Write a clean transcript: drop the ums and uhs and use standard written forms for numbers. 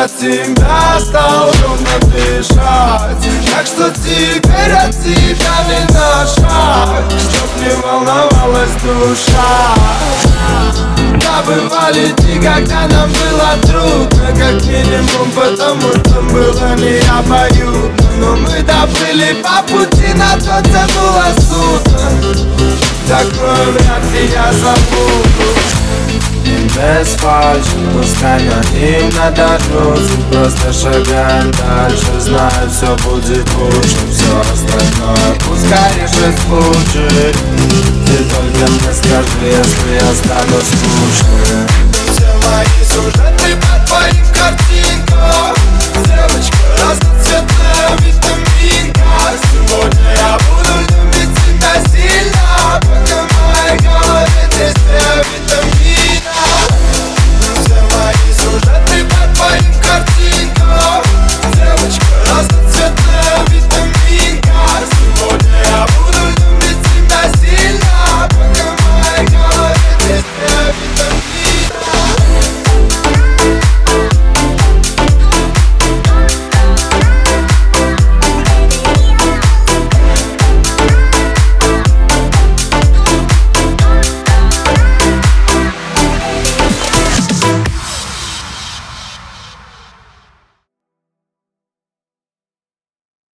от тебя стал ровно дышать. Так что теперь от тебя не на шаг, чтоб не волновалась душа. Да, бывали дни, когда нам было трудно, как минимум, потому что было необоюдно. Но мы доплыли по пути, на то тянуло судно. Такое вряд ли я забуду. И без фальши, пускай над ним надорвется. Просто шагаем дальше, знаю, все будет лучше. Все остальное пускай решит случай. Ты только мне скажи, если я стану скучным. Все мои сюжеты по твоим картинкам. Девочка разноцветная, ведь